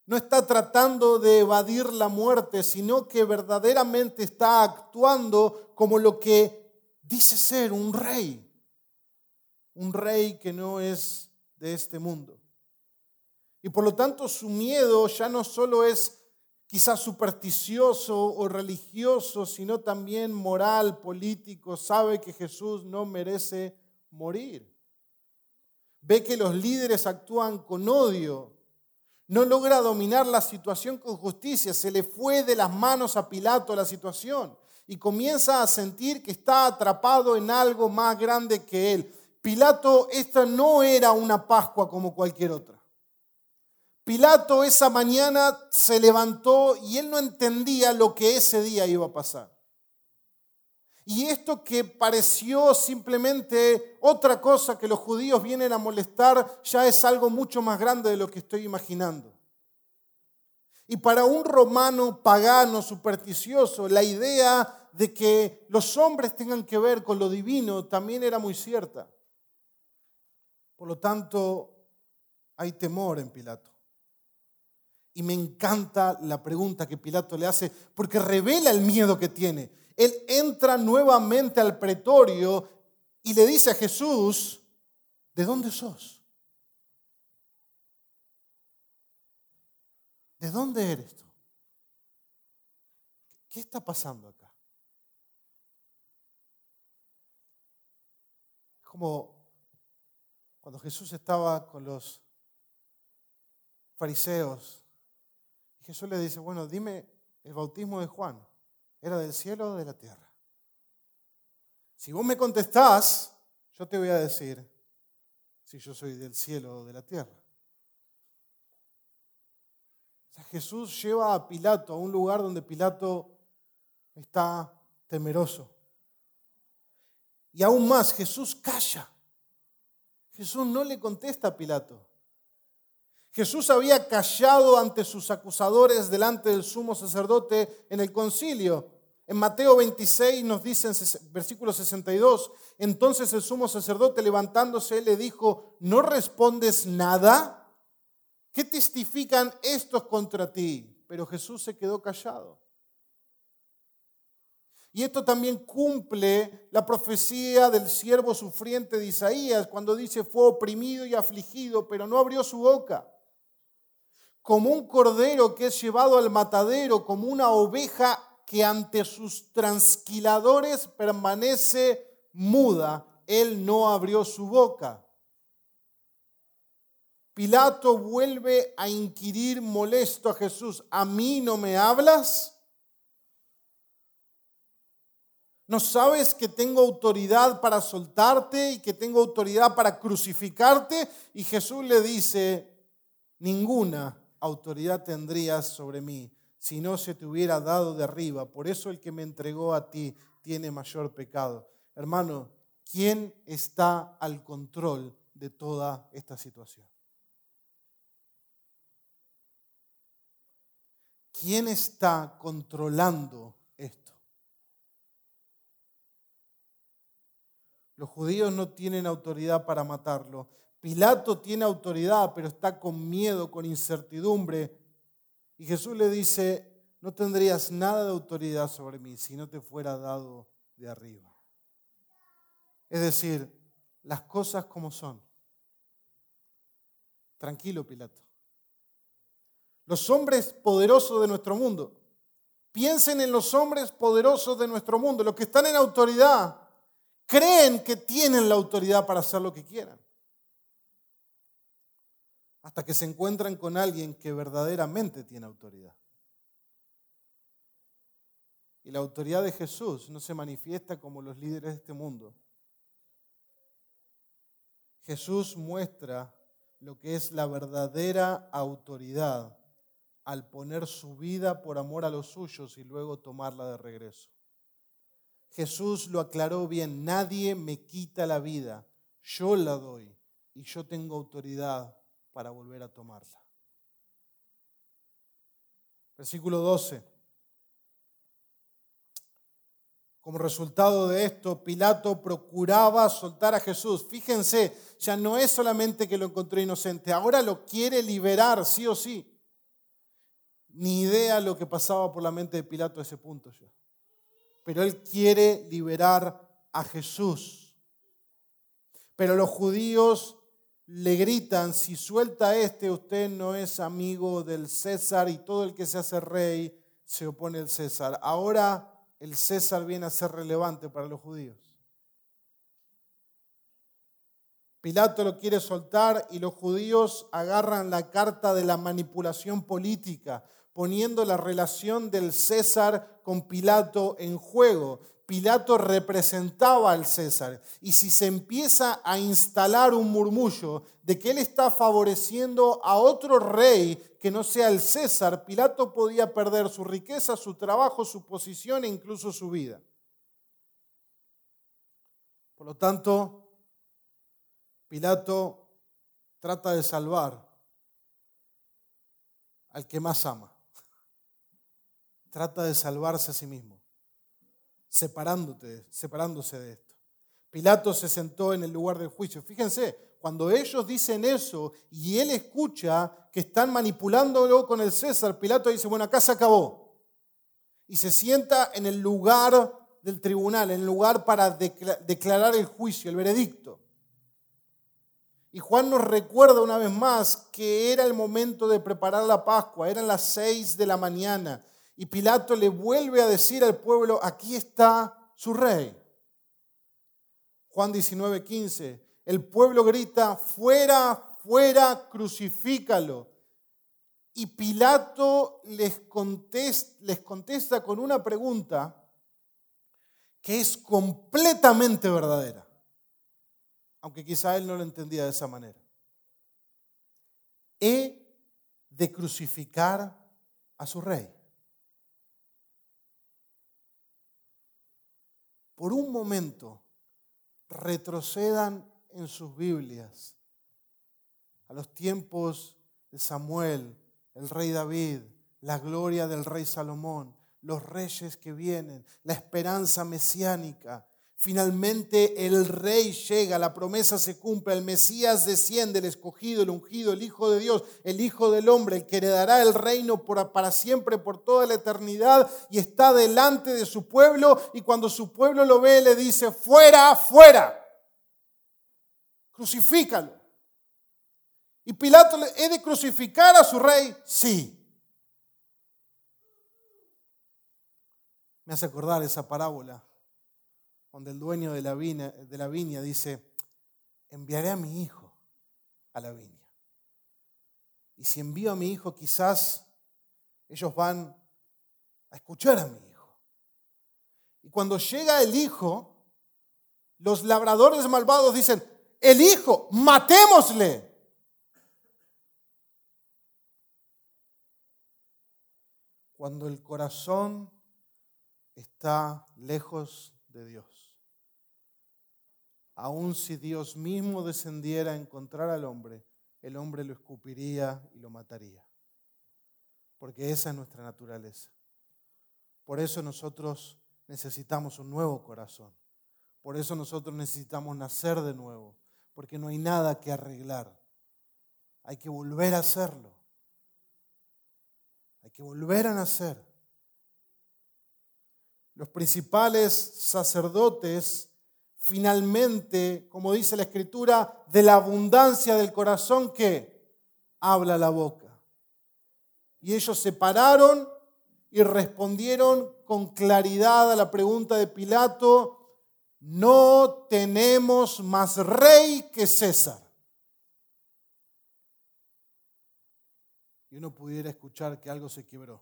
no está tratando de evadir la muerte, sino que verdaderamente está actuando como lo que dice ser un rey. Un rey que no es de este mundo. Y por lo tanto su miedo ya no solo es quizás supersticioso o religioso, sino también moral, político. Sabe que Jesús no merece morir. Ve que los líderes actúan con odio. No logra dominar la situación con justicia. Se le fue de las manos a Pilato la situación y comienza a sentir que está atrapado en algo más grande que él. Pilato, esta no era una Pascua como cualquier otra. Pilato esa mañana se levantó y él no entendía lo que ese día iba a pasar. Y esto que pareció simplemente otra cosa que los judíos vienen a molestar, ya es algo mucho más grande de lo que estoy imaginando. Y para un romano pagano, supersticioso, la idea de que los hombres tengan que ver con lo divino también era muy cierta. Por lo tanto, hay temor en Pilato. Y me encanta la pregunta que Pilato le hace, porque revela el miedo que tiene. Él entra nuevamente al pretorio y le dice a Jesús, ¿de dónde sos? ¿De dónde eres tú? ¿Qué está pasando acá? Es como cuando Jesús estaba con los fariseos. Jesús le dice, bueno, dime, el bautismo de Juan, ¿era del cielo o de la tierra? Si vos me contestás, yo te voy a decir si yo soy del cielo o de la tierra. O sea, Jesús lleva a Pilato a un lugar donde Pilato está temeroso. Y aún más, Jesús calla. Jesús no le contesta a Pilato. Jesús había callado ante sus acusadores delante del sumo sacerdote en el concilio. En Mateo veintiséis nos dice en versículo sesenta y dos, entonces el sumo sacerdote levantándose le dijo, ¿no respondes nada? ¿Qué testifican estos contra ti? Pero Jesús se quedó callado. Y esto también cumple la profecía del siervo sufriente de Isaías, cuando dice, fue oprimido y afligido, pero no abrió su boca. Como un cordero que es llevado al matadero, como una oveja que ante sus transquiladores permanece muda, él no abrió su boca. Pilato vuelve a inquirir molesto a Jesús, ¿a mí no me hablas? ¿No sabes que tengo autoridad para soltarte y que tengo autoridad para crucificarte? Y Jesús le dice, ninguna autoridad tendrías sobre mí si no se te hubiera dado de arriba. Por eso el que me entregó a ti tiene mayor pecado. Hermano, ¿quién está al control de toda esta situación? ¿Quién está controlando esto? Los judíos no tienen autoridad para matarlo. Pilato tiene autoridad, pero está con miedo, con incertidumbre. Y Jesús le dice, no tendrías nada de autoridad sobre mí si no te fuera dado de arriba. Es decir, las cosas como son. Tranquilo, Pilato. Los hombres poderosos de nuestro mundo. Piensen en los hombres poderosos de nuestro mundo, los que están en autoridad. Creen que tienen la autoridad para hacer lo que quieran. Hasta que se encuentran con alguien que verdaderamente tiene autoridad. Y la autoridad de Jesús no se manifiesta como los líderes de este mundo. Jesús muestra lo que es la verdadera autoridad al poner su vida por amor a los suyos y luego tomarla de regreso. Jesús lo aclaró bien, nadie me quita la vida, yo la doy y yo tengo autoridad para volver a tomarla. Versículo doce. Como resultado de esto, Pilato procuraba soltar a Jesús. Fíjense, ya no es solamente que lo encontró inocente, ahora lo quiere liberar sí o sí. ni idea lo que pasaba por la mente de Pilato a ese punto ya. Pero él quiere liberar a Jesús. Pero los judíos le gritan, si suelta a este, usted no es amigo del César y todo el que se hace rey se opone al César. Ahora el César viene a ser relevante para los judíos. Pilato lo quiere soltar y los judíos agarran la carta de la manipulación política, poniendo la relación del César con Pilato en juego. Pilato representaba al César y si se empieza a instalar un murmullo de que él está favoreciendo a otro rey que no sea el César, Pilato podía perder su riqueza, su trabajo, su posición e incluso su vida. Por lo tanto, Pilato trata de salvar al que más ama. Trata de salvarse a sí mismo, separándote, separándose de esto. Pilato se sentó en el lugar del juicio. Fíjense, cuando ellos dicen eso y él escucha que están manipulándolo con el César, Pilato dice, bueno, acá se acabó. Y se sienta en el lugar del tribunal, en el lugar para declarar el juicio, el veredicto. Y Juan nos recuerda una vez más que era el momento de preparar la Pascua, eran las seis de la mañana. Y Pilato le vuelve a decir al pueblo, aquí está su rey. Juan diecinueve, quince, el pueblo grita, fuera, fuera, crucifícalo. Y Pilato les contesta, les contesta con una pregunta que es completamente verdadera. Aunque quizá él no lo entendía de esa manera. He de crucificar a su rey. Por un momento, retrocedan en sus Biblias a los tiempos de Samuel, el rey David, la gloria del rey Salomón, los reyes que vienen, la esperanza mesiánica. Finalmente el rey llega, la promesa se cumple, el Mesías desciende, el escogido, el ungido, el Hijo de Dios, el Hijo del Hombre, el que heredará el reino por, para siempre, por toda la eternidad, y está delante de su pueblo, y cuando su pueblo lo ve, le dice, fuera, fuera, crucifícalo. ¿Y Pilato le he de crucificar a su rey? Sí. Me hace acordar esa parábola donde el dueño de la viña, de la viña dice, enviaré a mi hijo a la viña. Y si envío a mi hijo, quizás ellos van a escuchar a mi hijo. Y cuando llega el hijo, los labradores malvados dicen, el hijo, matémosle. Cuando el corazón está lejos de Dios. Aun si Dios mismo descendiera a encontrar al hombre, el hombre lo escupiría y lo mataría. Porque esa es nuestra naturaleza. Por eso nosotros necesitamos un nuevo corazón. Por eso nosotros necesitamos nacer de nuevo. Porque no hay nada que arreglar. Hay que volver a hacerlo. Hay que volver a nacer. Los principales sacerdotes finalmente, como dice la Escritura, de la abundancia del corazón que habla la boca. Y ellos se pararon y respondieron con claridad a la pregunta de Pilato, no tenemos más rey que César. Y uno pudiera escuchar que algo se quebró.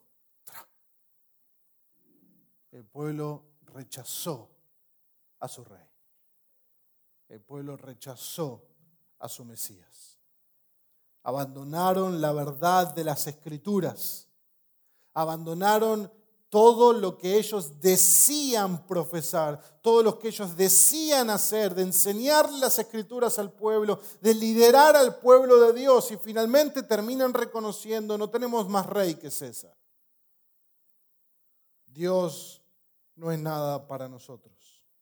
El pueblo rechazó a su rey. El pueblo rechazó a su Mesías. Abandonaron la verdad de las Escrituras. Abandonaron todo lo que ellos decían profesar, todo lo que ellos decían hacer, de enseñar las Escrituras al pueblo, de liderar al pueblo de Dios, y finalmente terminan reconociendo, no tenemos más rey que César. Dios no es nada para nosotros.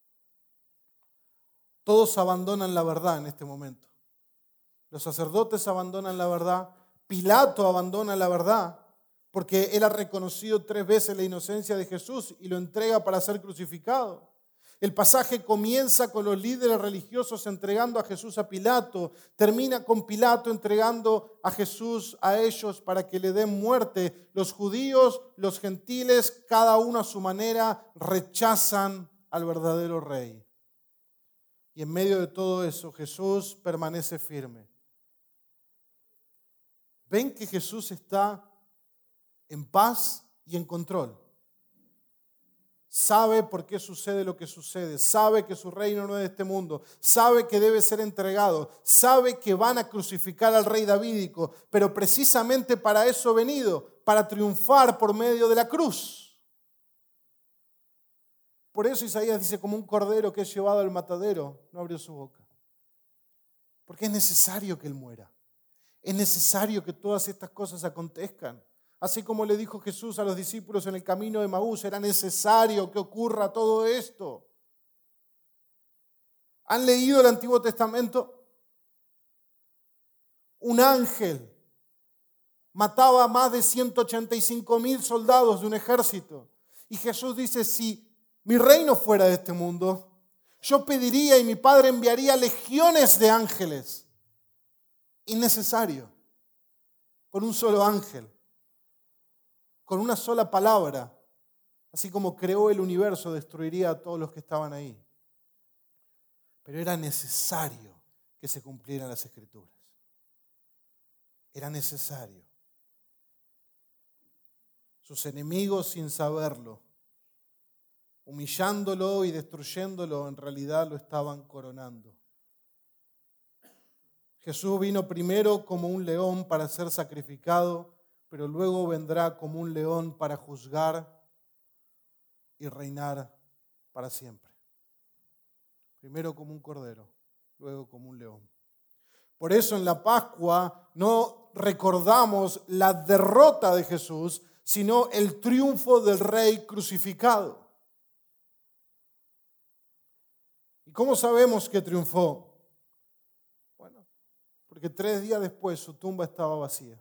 Todos abandonan la verdad en este momento. Los sacerdotes abandonan la verdad, Pilato abandona la verdad, porque él ha reconocido tres veces la inocencia de Jesús y lo entrega para ser crucificado. El pasaje comienza con los líderes religiosos entregando a Jesús a Pilato, termina con Pilato entregando a Jesús a ellos para que le den muerte. Los judíos, los gentiles, cada uno a su manera, rechazan al verdadero rey. Y en medio de todo eso, Jesús permanece firme. ¿Ven que Jesús está en paz y en control? Sabe por qué sucede lo que sucede, sabe que su reino no es de este mundo, sabe que debe ser entregado, sabe que van a crucificar al rey davídico, pero precisamente para eso ha venido, para triunfar por medio de la cruz. Por eso Isaías dice, como un cordero que es llevado al matadero, no abrió su boca. Porque es necesario que él muera, es necesario que todas estas cosas acontezcan. Así como le dijo Jesús a los discípulos en el camino de Emaús, era necesario que ocurra todo esto. ¿Han leído el Antiguo Testamento? Un ángel mataba a más de ciento ochenta y cinco mil soldados de un ejército. Y Jesús dice, si mi reino fuera de este mundo, yo pediría y mi Padre enviaría legiones de ángeles. Innecesario. Con un solo ángel. Con una sola palabra, así como creó el universo, destruiría a todos los que estaban ahí. Pero era necesario que se cumplieran las Escrituras. Era necesario. Sus enemigos, sin saberlo, humillándolo y destruyéndolo, en realidad lo estaban coronando. Jesús vino primero como un león para ser sacrificado, pero luego vendrá como un león para juzgar y reinar para siempre. Primero como un cordero, luego como un león. Por eso en la Pascua no recordamos la derrota de Jesús, sino el triunfo del Rey crucificado. ¿Y cómo sabemos que triunfó? Bueno, porque tres días después su tumba estaba vacía.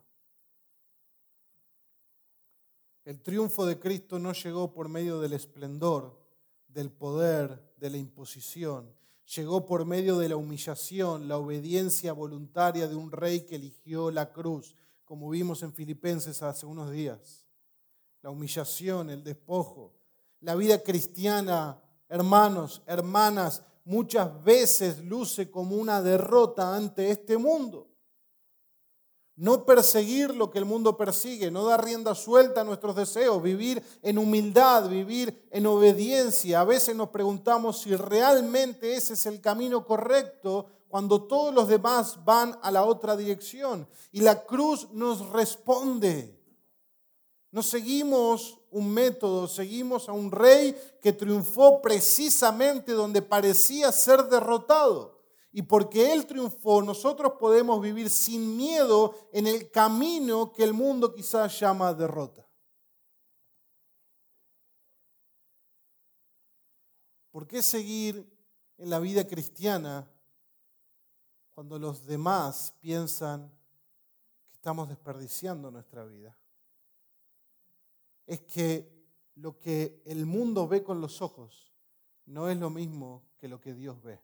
El triunfo de Cristo no llegó por medio del esplendor, del poder, de la imposición. Llegó por medio de la humillación, la obediencia voluntaria de un rey que eligió la cruz, como vimos en Filipenses hace unos días. La humillación, el despojo. La vida cristiana, hermanos, hermanas, muchas veces luce como una derrota ante este mundo. No perseguir lo que el mundo persigue, no dar rienda suelta a nuestros deseos, vivir en humildad, vivir en obediencia. A veces nos preguntamos si realmente ese es el camino correcto cuando todos los demás van a la otra dirección. Y la cruz nos responde. No seguimos un método, seguimos a un rey que triunfó precisamente donde parecía ser derrotado. Y porque Él triunfó, nosotros podemos vivir sin miedo en el camino que el mundo quizás llama derrota. ¿Por qué seguir en la vida cristiana cuando los demás piensan que estamos desperdiciando nuestra vida? Es que lo que el mundo ve con los ojos no es lo mismo que lo que Dios ve.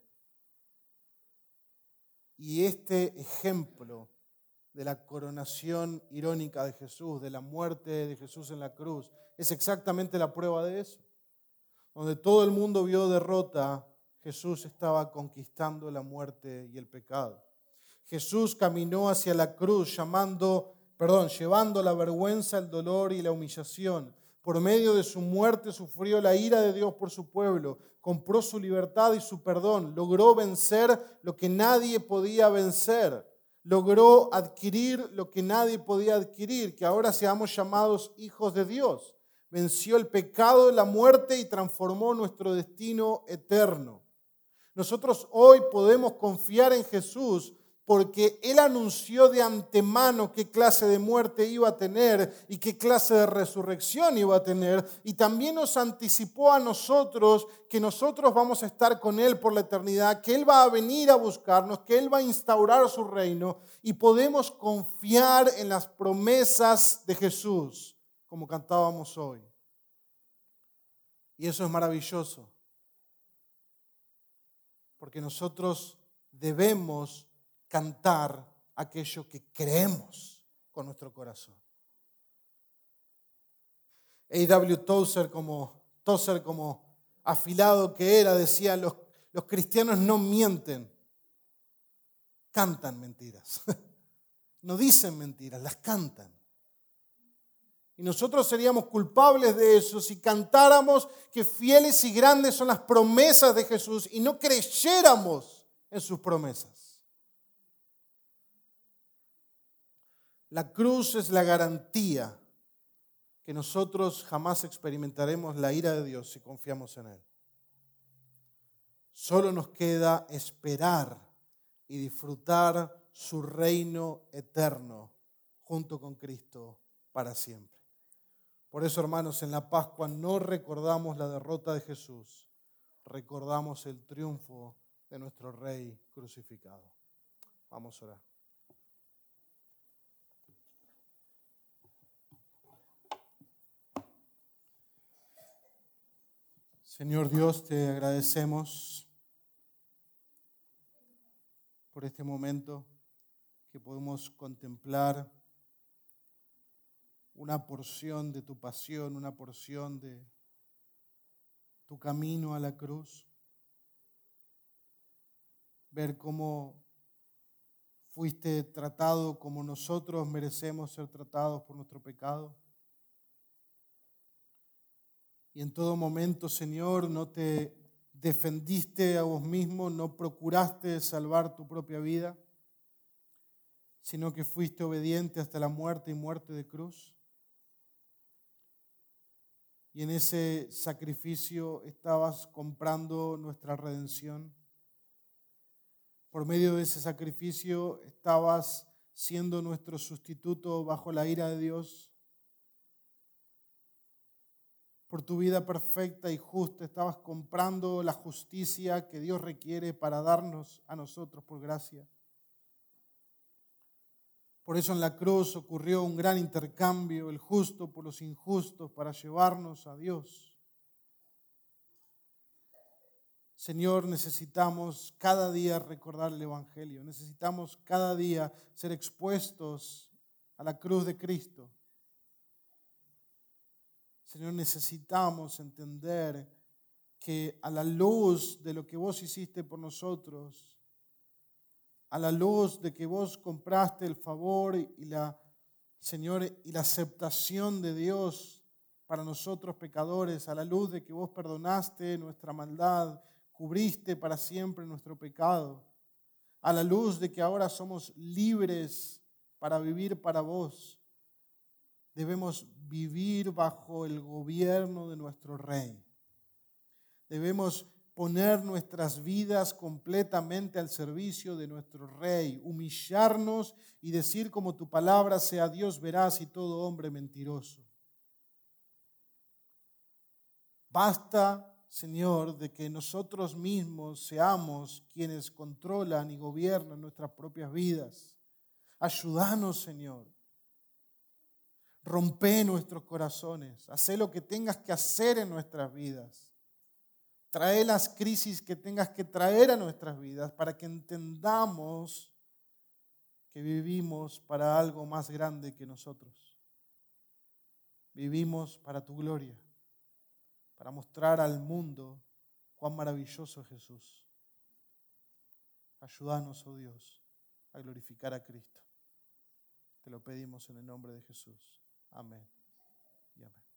Y este ejemplo de la coronación irónica de Jesús, de la muerte de Jesús en la cruz, es exactamente la prueba de eso. Donde todo el mundo vio derrota, Jesús estaba conquistando la muerte y el pecado. Jesús caminó hacia la cruz llamando, perdón, llevando la vergüenza, el dolor y la humillación. Por medio de su muerte sufrió la ira de Dios por su pueblo, compró su libertad y su perdón, logró vencer lo que nadie podía vencer, logró adquirir lo que nadie podía adquirir, que ahora seamos llamados hijos de Dios. Venció el pecado, la muerte y transformó nuestro destino eterno. Nosotros hoy podemos confiar en Jesús porque Él anunció de antemano qué clase de muerte iba a tener y qué clase de resurrección iba a tener. Y también nos anticipó a nosotros que nosotros vamos a estar con Él por la eternidad, que Él va a venir a buscarnos, que Él va a instaurar su reino y podemos confiar en las promesas de Jesús. como cantábamos hoy. Y eso es maravilloso, porque nosotros debemos cantar aquello que creemos con nuestro corazón. A W Tozer, como, Tozer, como afilado que era, decía, los, los cristianos no mienten, cantan mentiras. No dicen mentiras, las cantan. Y nosotros seríamos culpables de eso si cantáramos que fieles y grandes son las promesas de Jesús y no creyéramos en sus promesas. La cruz es la garantía que nosotros jamás experimentaremos la ira de Dios si confiamos en Él. Solo nos queda esperar y disfrutar su reino eterno junto con Cristo para siempre. Por eso, hermanos, en la Pascua no recordamos la derrota de Jesús, recordamos el triunfo de nuestro Rey crucificado. Vamos a orar. Señor Dios, te agradecemos por este momento que podemos contemplar una porción de tu pasión, una porción de tu camino a la cruz. Ver cómo fuiste tratado como nosotros merecemos ser tratados por nuestro pecado. Y en todo momento, Señor, no te defendiste a vos mismo, no procuraste salvar tu propia vida, sino que fuiste obediente hasta la muerte y muerte de cruz. Y en ese sacrificio estabas comprando nuestra redención. Por medio de ese sacrificio estabas siendo nuestro sustituto bajo la ira de Dios. Por tu vida perfecta y justa estabas comprando la justicia que Dios requiere para darnos a nosotros por gracia. Por eso en la cruz ocurrió un gran intercambio, el justo por los injustos, para llevarnos a Dios. Señor, necesitamos cada día recordar el Evangelio. Necesitamos cada día ser expuestos a la cruz de Cristo. Señor, necesitamos entender que a la luz de lo que vos hiciste por nosotros, a la luz de que vos compraste el favor y la, Señor, y la aceptación de Dios para nosotros pecadores, a la luz de que vos perdonaste nuestra maldad, cubriste para siempre nuestro pecado, a la luz de que ahora somos libres para vivir para vos, debemos vivir bajo el gobierno de nuestro Rey. Debemos poner nuestras vidas completamente al servicio de nuestro Rey, humillarnos y decir como tu palabra sea Dios veraz y todo hombre mentiroso. Basta, Señor, de que nosotros mismos seamos quienes controlan y gobiernan nuestras propias vidas. Ayúdanos, Señor. Rompe nuestros corazones. Haz lo que tengas que hacer en nuestras vidas. Trae las crisis que tengas que traer a nuestras vidas para que entendamos que vivimos para algo más grande que nosotros. Vivimos para tu gloria, para mostrar al mundo cuán maravilloso es Jesús. Ayúdanos, oh Dios, a glorificar a Cristo. Te lo pedimos en el nombre de Jesús. Amén y amén.